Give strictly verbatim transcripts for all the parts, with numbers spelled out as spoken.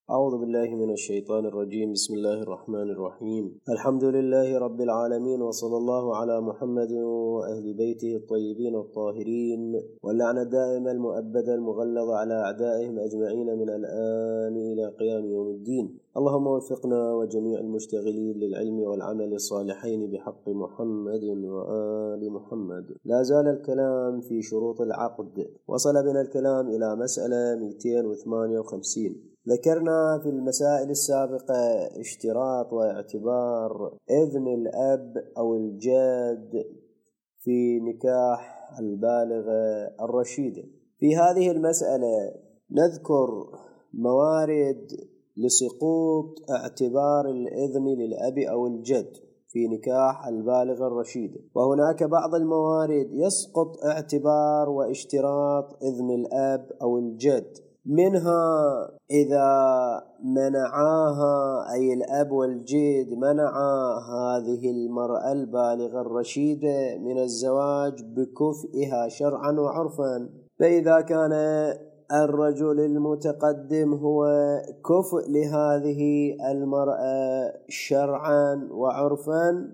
أعوذ بالله من الشيطان الرجيم. بسم الله الرحمن الرحيم. الحمد لله رب العالمين، وصلى الله على محمد وأهل بيته الطيبين الطاهرين، واللعنة الدائمة المؤبدة المغلظة على أعدائهم أجمعين من الآن إلى قيام يوم الدين. اللهم وفقنا وجميع المشتغلين للعلم والعمل الصالحين بحق محمد وآل محمد. لا زال الكلام في شروط العقد. وصل بنا الكلام إلى مسألة مئتين وثمانية وخمسين. ذكرنا في المسائل السابقة اشتراط واعتبار إذن الأب أو الجد في نكاح البالغة الرشيدة. في هذه المسألة نذكر موارد لسقوط اعتبار الإذن للأب أو الجد في نكاح البالغة الرشيدة، وهناك بعض الموارد يسقط اعتبار واشتراط إذن الأب أو الجد، منها إذا منعاها أي الأب والجد منعا هذه المرأة البالغة الرشيدة من الزواج بكفئها شرعا وعرفا، فإذا كان الرجل المتقدم هو كفء لهذه المرأة شرعا وعرفا،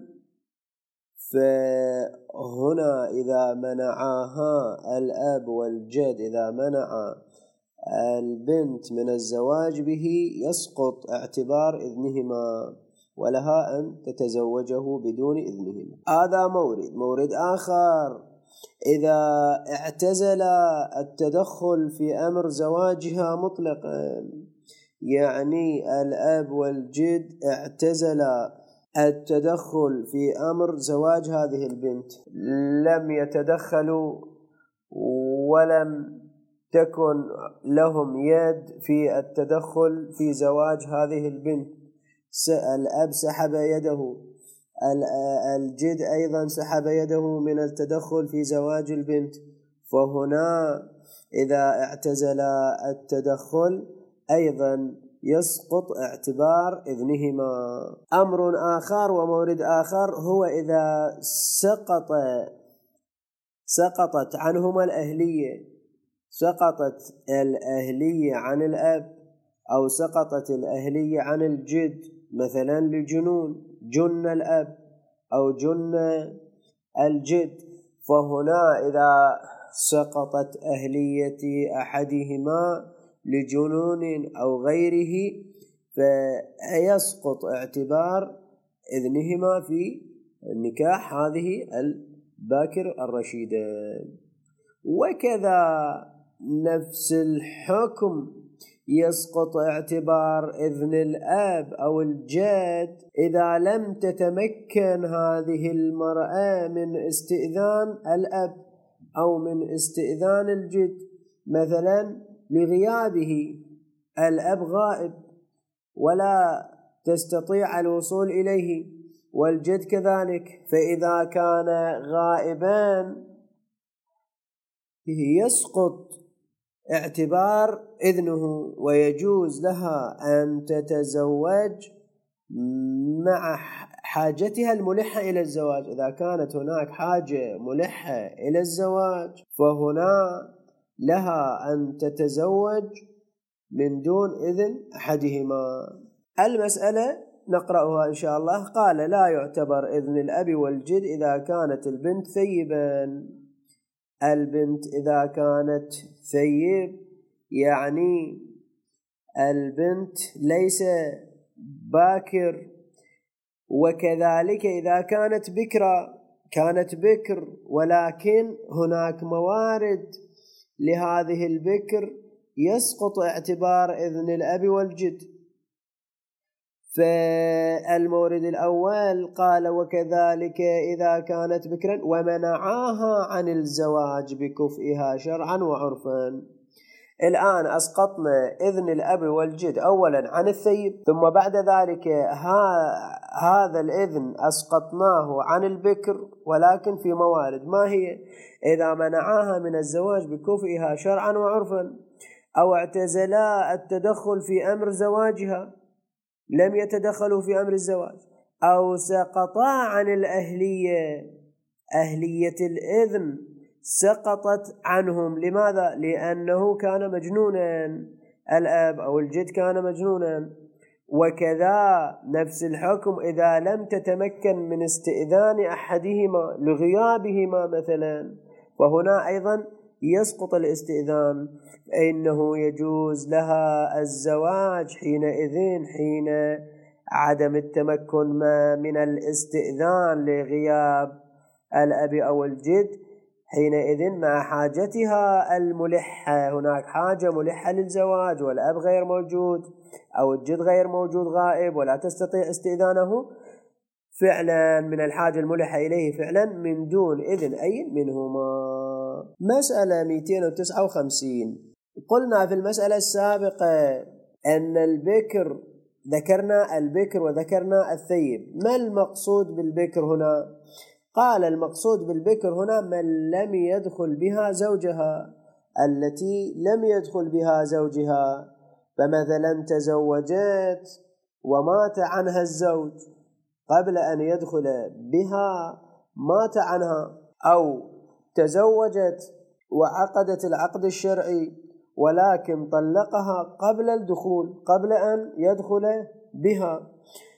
فهنا إذا منعاها الأب والجد إذا منعا البنت من الزواج به يسقط اعتبار إذنهما، ولها أن تتزوجه بدون إذنهما. هذا مورد. مورد آخر، إذا اعتزل التدخل في أمر زواجها مطلقا، يعني الأب والجد اعتزل التدخل في أمر زواج هذه البنت، لم يتدخلوا ولم تكن لهم يد في التدخل في زواج هذه البنت. الأب سحب يده، الجد أيضا سحب يده من التدخل في زواج البنت، فهنا إذا اعتزل التدخل أيضا يسقط اعتبار إذنهما. أمر آخر ومورد آخر هو إذا سقط سقطت عنهما الأهلية، سقطت الأهلية عن الأب أو سقطت الأهلية عن الجد، مثلا لجنون، جن الأب أو جن الجد، فهنا إذا سقطت أهلية أحدهما لجنون أو غيره فيسقط اعتبار إذنهما في النكاح هذه الباكر الرشيدة. وكذا نفس الحكم يسقط اعتبار إذن الأب أو الجد إذا لم تتمكن هذه المرأة من استئذان الأب أو من استئذان الجد، مثلا لغيابه، الأب غائب ولا تستطيع الوصول إليه والجد كذلك، فإذا كان غائبان يسقط اعتبار إذنه، ويجوز لها أن تتزوج مع حاجتها الملحة إلى الزواج. إذا كانت هناك حاجة ملحة إلى الزواج فهنا لها أن تتزوج من دون إذن أحدهما. المسألة نقرأها إن شاء الله. قال: لا يعتبر إذن الأب والجد إذا كانت البنت ثيبا. البنت إذا كانت ثيب يعني البنت ليس باكر، وكذلك إذا كانت بكرة، كانت بكر ولكن هناك موارد لهذه البكر يسقط اعتبار إذن الأب والجد. فالمورد الأول قال: وكذلك إذا كانت بكرا ومنعاها عن الزواج بكفئها شرعا وعرفا. الآن أسقطنا إذن الأب والجد أولا عن الثيب، ثم بعد ذلك هذا الإذن أسقطناه عن البكر، ولكن في موارد. ما هي؟ إذا منعاها من الزواج بكفئها شرعا وعرفا، أو اعتزلا التدخل في أمر زواجها، لم يتدخلوا في أمر الزواج، أو سقطا عن الأهلية، أهلية الإذن سقطت عنهم. لماذا؟ لأنه كان مجنونا، الأب أو الجد كان مجنونا. وكذا نفس الحكم إذا لم تتمكن من استئذان أحدهما لغيابهما مثلا، فهنا أيضا يسقط الاستئذان، فإنه يجوز لها الزواج حينئذ حين عدم التمكن من الاستئذان لغياب الأب أو الجد، حينئذ مع حاجتها الملحة، هناك حاجة ملحة للزواج والأب غير موجود أو الجد غير موجود غائب ولا تستطيع استئذانه فعلا من الحاجة الملحة إليه فعلا من دون إذن أي منهما. مسألة مئتين وتسعة وخمسين. قلنا في المسألة السابقة أن البكر ذكرنا البكر وذكرنا الثيب. ما المقصود بالبكر هنا؟ قال المقصود بالبكر هنا من لم يدخل بها زوجها، التي لم يدخل بها زوجها، فمثلا تزوجت ومات عنها الزوج قبل أن يدخل بها، مات عنها، أو تزوجت وعقدت العقد الشرعي ولكن طلقها قبل الدخول، قبل أن يدخل بها،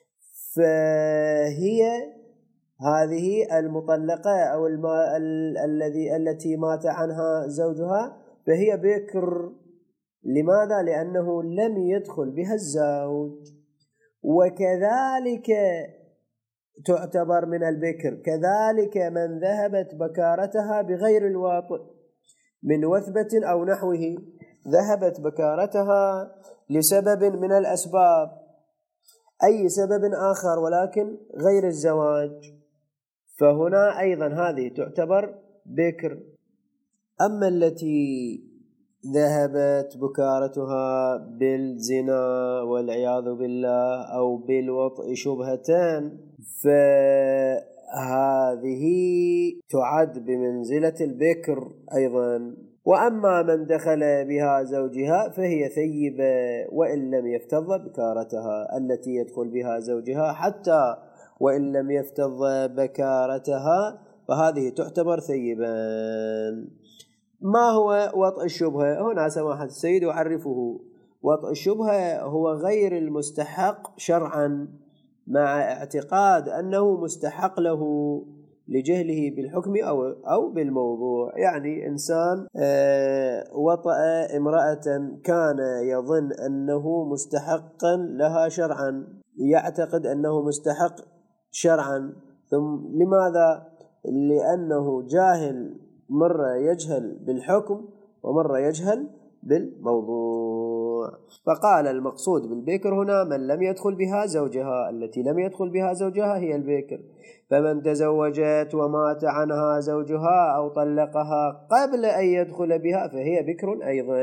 فهي هذه المطلقة أو الذي التي مات عنها زوجها فهي بكر. لماذا؟ لأنه لم يدخل بها الزوج. وكذلك تعتبر من البكر كذلك من ذهبت بكارتها بغير الواطئ من وثبة أو نحوه، ذهبت بكارتها لسبب من الأسباب، أي سبب آخر ولكن غير الزواج، فهنا أيضا هذه تعتبر بكر. أما التي ذهبت بكارتها بالزنا والعياذ بالله أو بالوطء شبهتان، فهذه تعد بمنزلة البكر أيضا. وأما من دخل بها زوجها فهي ثيبة وإن لم يفتض بكارتها، التي يدخل بها زوجها حتى وإن لم يفتض بكارتها فهذه تعتبر ثيبا. ما هو وطء الشبهة؟ هنا سماحة السيد يعرفه. وطء الشبهة هو غير المستحق شرعا مع اعتقاد أنه مستحق له لجهله بالحكم أو أو بالموضوع. يعني إنسان وطأ امرأة كان يظن أنه مستحقا لها شرعا، يعتقد أنه مستحق شرعا، ثم لماذا؟ لأنه جاهل، مرة يجهل بالحكم ومرة يجهل بالموضوع. فقال المقصود بالبكر هنا من لم يدخل بها زوجها، التي لم يدخل بها زوجها هي البكر. فمن تزوجت ومات عنها زوجها أو طلقها قبل أن يدخل بها فهي بكر أيضا.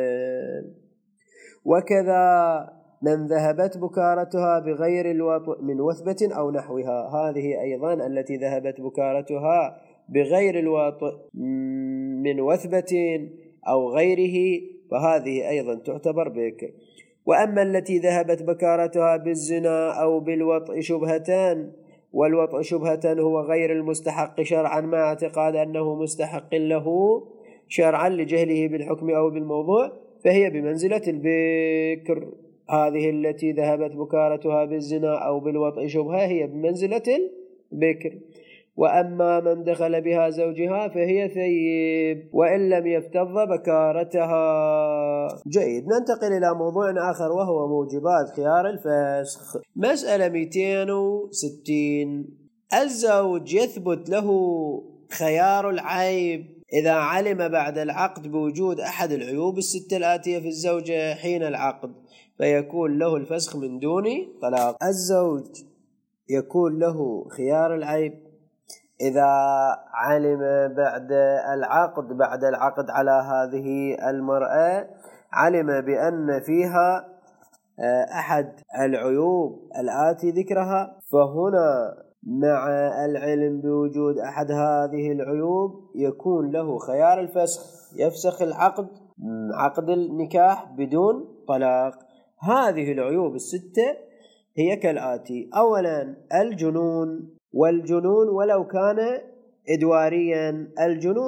وكذا من ذهبت بكارتها بغير الوطء من وثبة أو نحوها، هذه أيضا التي ذهبت بكارتها بغير الوطء من وثبة أو غيره فهذه أيضا تعتبر بكر. وأما التي ذهبت بكارتها بالزنا أو بالوطء شبهتان، والوطء شبهة هو غير المستحق شرعا مع اعتقاد أنه مستحق له شرعا لجهله بالحكم أو بالموضوع فهي بمنزلة البكر. هذه التي ذهبت بكارتها بالزنا أو بالوطء شبهة هي بمنزلة البكر. وأما من دخل بها زوجها فهي ثيب وإن لم يفتض بكارتها. جيد، ننتقل إلى موضوع آخر وهو موجبات خيار الفسخ. مسألة مئتين وستين. الزوج يثبت له خيار العيب إذا علم بعد العقد بوجود أحد العيوب الستة الآتية في الزوجة حين العقد، فيكون له الفسخ من دون طلاق. الزوج يكون له خيار العيب إذا علم بعد العقد بعد العقد على هذه المرأة، علم بأن فيها أحد العيوب الآتي ذكرها، فهنا مع العلم بوجود أحد هذه العيوب يكون له خيار الفسخ، يفسخ العقد عقد النكاح بدون طلاق. هذه العيوب الستة هي كالآتي: أولا الجنون، والجنون ولو كان إدواريا. الجنون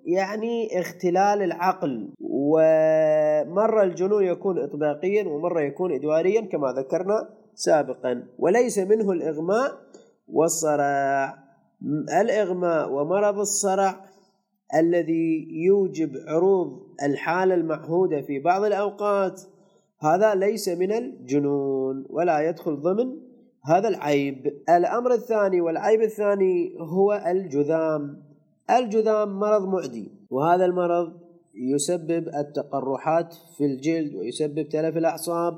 يعني اختلال العقل، ومرة الجنون يكون إطباقيا ومرة يكون إدواريا كما ذكرنا سابقا. وليس منه الإغماء والصرع. الإغماء ومرض الصرع الذي يوجب عروض الحالة المعهودة في بعض الأوقات هذا ليس من الجنون ولا يدخل ضمن هذا العيب. الأمر الثاني والعيب الثاني هو الجذام. الجذام مرض معدي، وهذا المرض يسبب التقرحات في الجلد ويسبب تلف الأعصاب.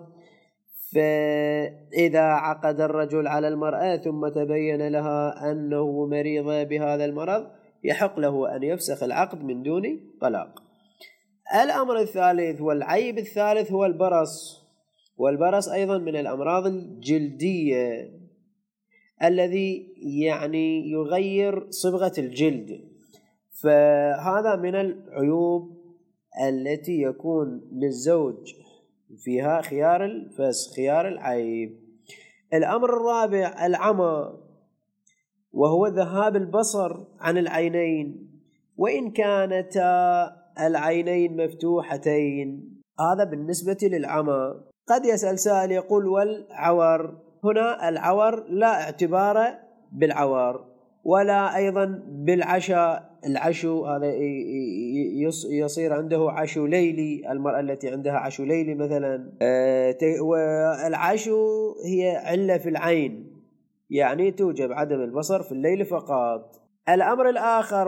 فإذا عقد الرجل على المرأة ثم تبين لها أنه مريض بهذا المرض يحق له أن يفسخ العقد من دون طلاق. الأمر الثالث والعيب الثالث هو البرص. والبرص أيضا من الأمراض الجلدية الذي يعني يغير صبغة الجلد، فهذا من العيوب التي يكون للزوج فيها خيار الفسخ، خيار العيب. الأمر الرابع العمى، وهو ذهاب البصر عن العينين وإن كانتا العينين مفتوحتين. هذا بالنسبة للعمى. قد يسأل سائل يقول والعور؟ هنا العور لا اعتبار بالعور ولا أيضا بالعشاء. العشو هذا يصير عنده عشو ليلي، المرأة التي عندها عشو ليلي مثلا. والعشو هي علة في العين، يعني توجب عدم البصر في الليل فقط. الأمر الآخر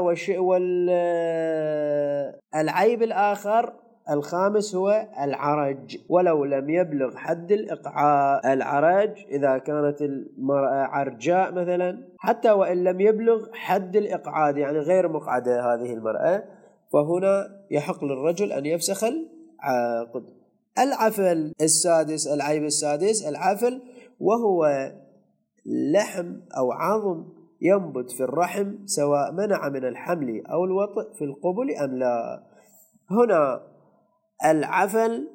والعيب الآخر الخامس هو العرج ولو لم يبلغ حد الإقعاء. العرج إذا كانت المرأة عرجاء مثلا حتى وإن لم يبلغ حد الإقعاد، يعني غير مقعدة هذه المرأة، فهنا يحق للرجل أن يفسخ العقد. العفل السادس، العيب السادس العفل، وهو لحم أو عظم ينبت في الرحم سواء منع من الحمل أو الوطء في القبل أم لا. هنا العفل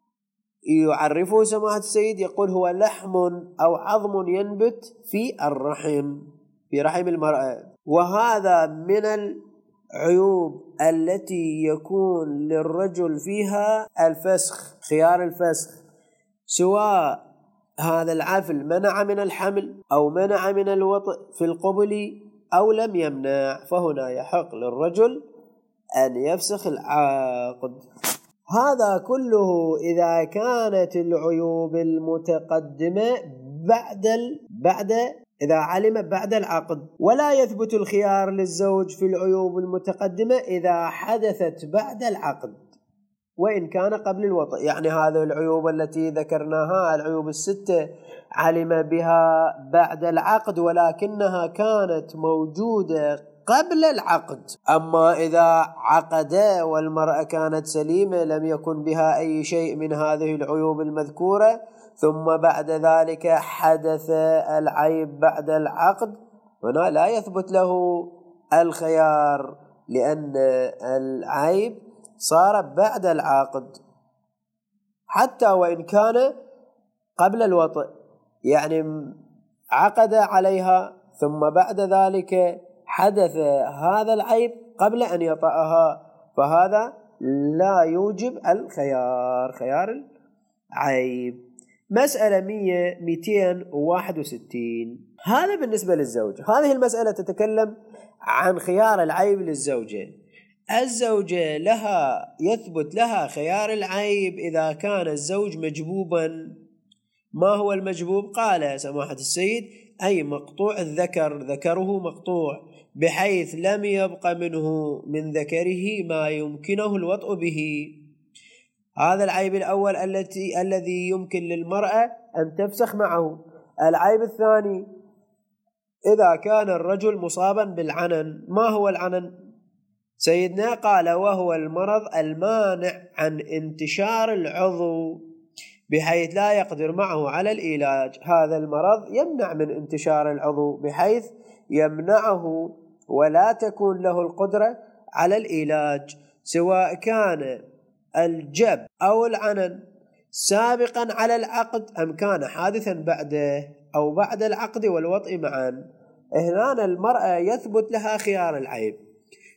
يعرفه سماحة السيد، يقول هو لحم أو عظم ينبت في الرحم، في رحم المرأة، وهذا من العيوب التي يكون للرجل فيها الفسخ، خيار الفسخ، سواء هذا العفل منع من الحمل أو منع من الوطء في القبل أو لم يمنع، فهنا يحق للرجل أن يفسخ العقد. هذا كله إذا كانت العيوب المتقدمة بعد ال... بعد إذا علم بعد العقد، ولا يثبت الخيار للزوج في العيوب المتقدمة إذا حدثت بعد العقد وإن كان قبل الوطء. يعني هذه العيوب التي ذكرناها العيوب الستة علم بها بعد العقد ولكنها كانت موجودة قبل العقد. أما إذا عقد والمرأة كانت سليمة لم يكن بها أي شيء من هذه العيوب المذكورة ثم بعد ذلك حدث العيب بعد العقد، هنا لا يثبت له الخيار لأن العيب صار بعد العقد حتى وإن كان قبل الوطء. يعني عقد عليها ثم بعد ذلك حدث هذا العيب قبل أن يطأها، فهذا لا يوجب الخيار، خيار العيب. مسألة مئة مئتين وواحد وستين، هذا بالنسبة للزوج. هذه المسألة تتكلم عن خيار العيب للزوجة. الزوجة لها يثبت لها خيار العيب إذا كان الزوج مجبوبا. ما هو المجبوب؟ قال سماحة السيد أي مقطوع الذكر، ذكره مقطوع بحيث لم يبق منه من ذكره ما يمكنه الوطء به. هذا العيب الأول التي الذي يمكن للمرأة أن تفسخ معه. العيب الثاني إذا كان الرجل مصابا بالعنن. ما هو العنن؟ سيدنا قال وهو المرض المانع عن انتشار العضو بحيث لا يقدر معه على العلاج. هذا المرض يمنع من انتشار العضو بحيث يمنعه ولا تكون له القدرة على العلاج، سواء كان الجب أو العنن سابقا على العقد أم كان حادثا بعده أو بعد العقد والوطء معا. هنا المرأة يثبت لها خيار العيب،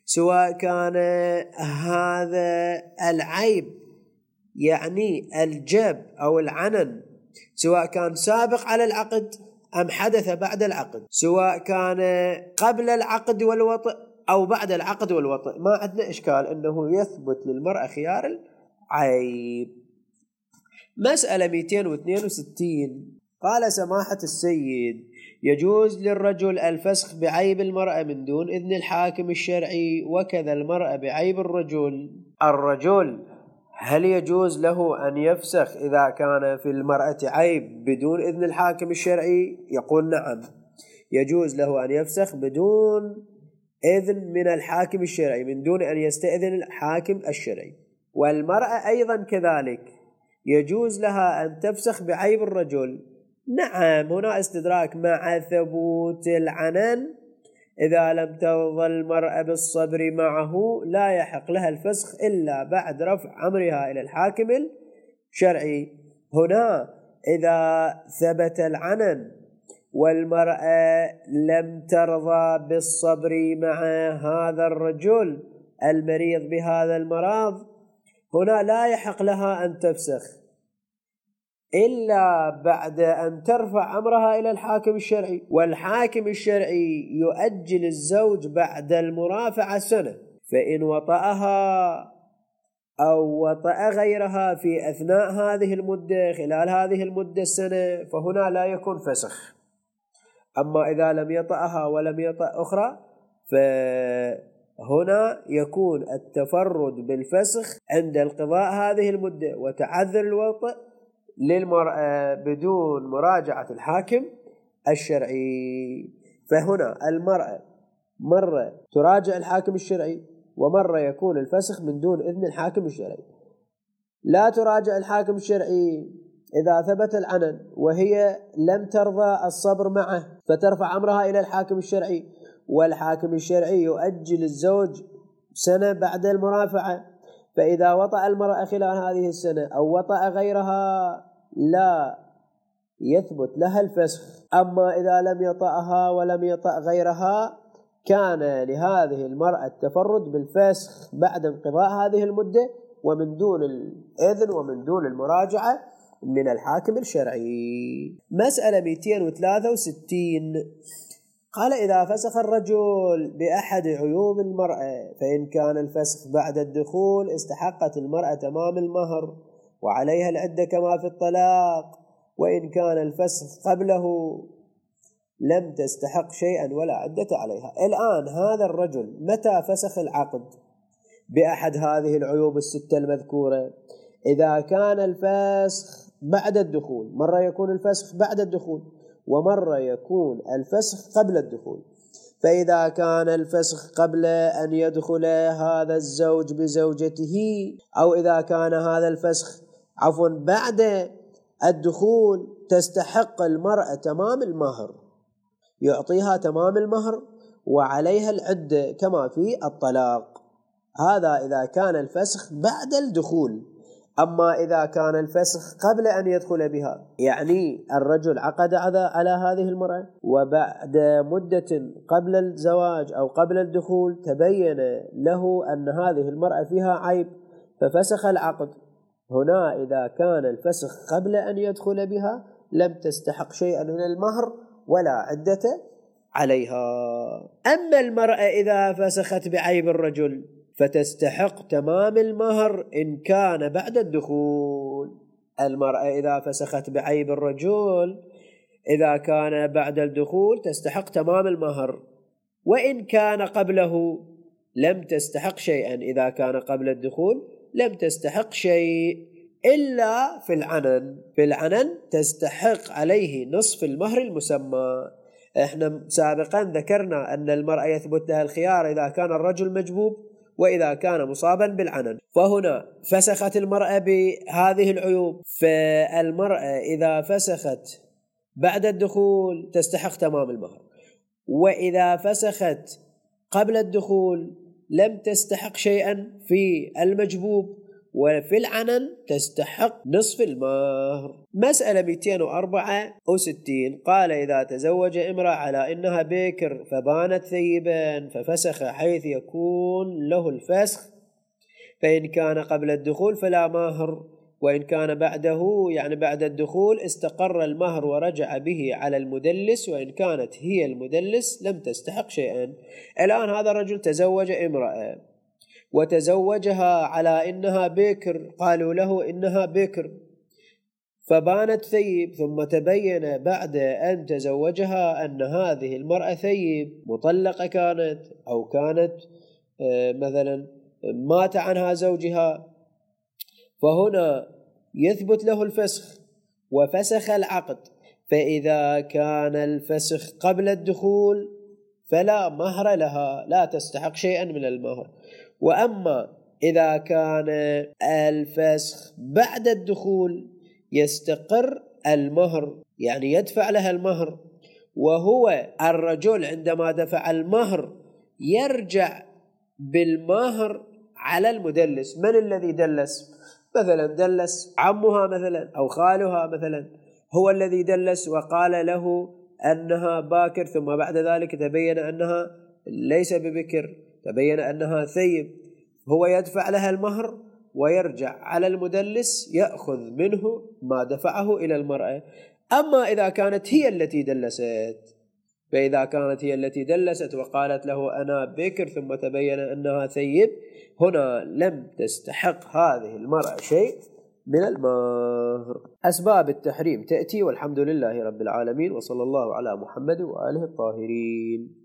سواء كان هذا العيب يعني الجب أو العنن سواء كان سابق على العقد أم حدث بعد العقد، سواء كان قبل العقد والوطئ أو بعد العقد والوطئ، ما عندنا إشكال أنه يثبت للمرأة خيار العيب. مسألة مئتين واثنين وستين قال سماحة السيد: يجوز للرجل الفسخ بعيب المرأة من دون إذن الحاكم الشرعي، وكذا المرأة بعيب الرجل. الرجل هل يجوز له أن يفسخ إذا كان في المرأة عيب بدون إذن الحاكم الشرعي؟ يقول نعم، يجوز له أن يفسخ بدون إذن من الحاكم الشرعي، من دون أن يستأذن الحاكم الشرعي. والمرأة أيضا كذلك يجوز لها أن تفسخ بعيب الرجل. نعم، هنا استدراك: مع ثبوت العنن إذا لم ترضى المرأة بالصبر معه لا يحق لها الفسخ إلا بعد رفع أمرها إلى الحاكم الشرعي. هنا إذا ثبت العنن والمرأة لم ترضى بالصبر مع هذا الرجل المريض بهذا المرض، هنا لا يحق لها أن تفسخ إلا بعد أن ترفع أمرها إلى الحاكم الشرعي. والحاكم الشرعي يؤجل الزوج بعد المرافعة سنة، فإن وطأها أو وطأ غيرها في أثناء هذه المدة خلال هذه المدة السنة فهنا لا يكون فسخ. أما إذا لم يطأها ولم يطأ أخرى فهنا يكون التفرد بالفسخ عند انقضاء هذه المدة وتعذر الوطأ للمرأة بدون مراجعة الحاكم الشرعي. فهنا المرأة مرة تراجع الحاكم الشرعي ومرة يكون الفسخ من دون إذن الحاكم الشرعي. لا تراجع الحاكم الشرعي إذا ثبت العنن وهي لم ترضى الصبر معه فترفع أمرها إلى الحاكم الشرعي، والحاكم الشرعي يؤجل الزوج سنة بعد المرافعة، فإذا وطأ المرأة خلال هذه السنة أو وطأ غيرها لا يثبت لها الفسخ. أما إذا لم يطأها ولم يطأ غيرها كان لهذه المرأة التفرد بالفسخ بعد انقضاء هذه المدة ومن دون الإذن ومن دون المراجعة من الحاكم الشرعي. مسألة مئتين وثلاثة وستين قال: إذا فسخ الرجل بأحد عيوب المرأة فإن كان الفسخ بعد الدخول استحقت المرأة تمام المهر وعليها العدة كما في الطلاق، وإن كان الفسخ قبله لم تستحق شيئا ولا عدة عليها. الآن هذا الرجل متى فسخ العقد بأحد هذه العيوب الستة المذكورة؟ إذا كان الفسخ بعد الدخول، مرة يكون الفسخ بعد الدخول ومرة يكون الفسخ قبل الدخول. فإذا كان الفسخ قبل أن يدخل هذا الزوج بزوجته، أو إذا كان هذا الفسخ عفوا بعد الدخول، تستحق المرأة تمام المهر، يعطيها تمام المهر وعليها العدة كما في الطلاق. هذا إذا كان الفسخ بعد الدخول. أما إذا كان الفسخ قبل أن يدخل بها، يعني الرجل عقد على هذه المرأة وبعد مدة قبل الزواج أو قبل الدخول تبين له أن هذه المرأة فيها عيب ففسخ العقد، هنا إذا كان الفسخ قبل أن يدخل بها لم تستحق شيئا من المهر ولا عدة عليها. أما المرأة إذا فسخت بعيب الرجل فتستحق تمام المهر إن كان بعد الدخول. المرأة إذا فسخت بعيب الرجل إذا كان بعد الدخول تستحق تمام المهر، وإن كان قبله لم تستحق شيئا. إذا كان قبل الدخول لم تستحق شيء إلا في العنن. في العنن تستحق عليه نصف المهر المسمى. احنا سابقا ذكرنا أن المرأة يثبت لها الخيار إذا كان الرجل مجبوب وإذا كان مصابا بالعنن. فهنا فسخت المرأة بهذه العيوب، فالمرأة إذا فسخت بعد الدخول تستحق تمام المهر، وإذا فسخت قبل الدخول لم تستحق شيئا في المجبوب، وفي العنن تستحق نصف المهر. مسألة مئتين وأربعة وستين قال إذا تزوج امرأة على إنها بكر فبانت ثيبا ففسخ حيث يكون له الفسخ، فإن كان قبل الدخول فلا مهر، وإن كان بعده يعني بعد الدخول استقر المهر ورجع به على المدلس، وإن كانت هي المدلس لم تستحق شيئا. الآن هذا الرجل تزوج امرأة وتزوجها على إنها بكر، قالوا له إنها بكر فبانت ثيب، ثم تبين بعد أن تزوجها أن هذه المرأة ثيب مطلقة كانت أو كانت مثلا مات عنها زوجها، فهنا يثبت له الفسخ وفسخ العقد. فإذا كان الفسخ قبل الدخول فلا مهر لها، لا تستحق شيئا من المهر. وأما إذا كان الفسخ بعد الدخول يستقر المهر، يعني يدفع لها المهر، وهو الرجل عندما دفع المهر يرجع بالمهر على المدلس. من الذي دلس؟ مثلا دلس عمها مثلا أو خالها مثلا، هو الذي دلس وقال له أنها باكر، ثم بعد ذلك تبين أنها ليس ببكر، تبين أنها ثيب، هو يدفع لها المهر ويرجع على المدلس يأخذ منه ما دفعه إلى المرأة. أما إذا كانت هي التي دلست، فإذا كانت هي التي دلست وقالت له أنا بكر ثم تبين أنها ثيب، هنا لم تستحق هذه المرأة شيء من المهر. أسباب التحريم تأتي، والحمد لله رب العالمين، وصلى الله على محمد وآله الطاهرين.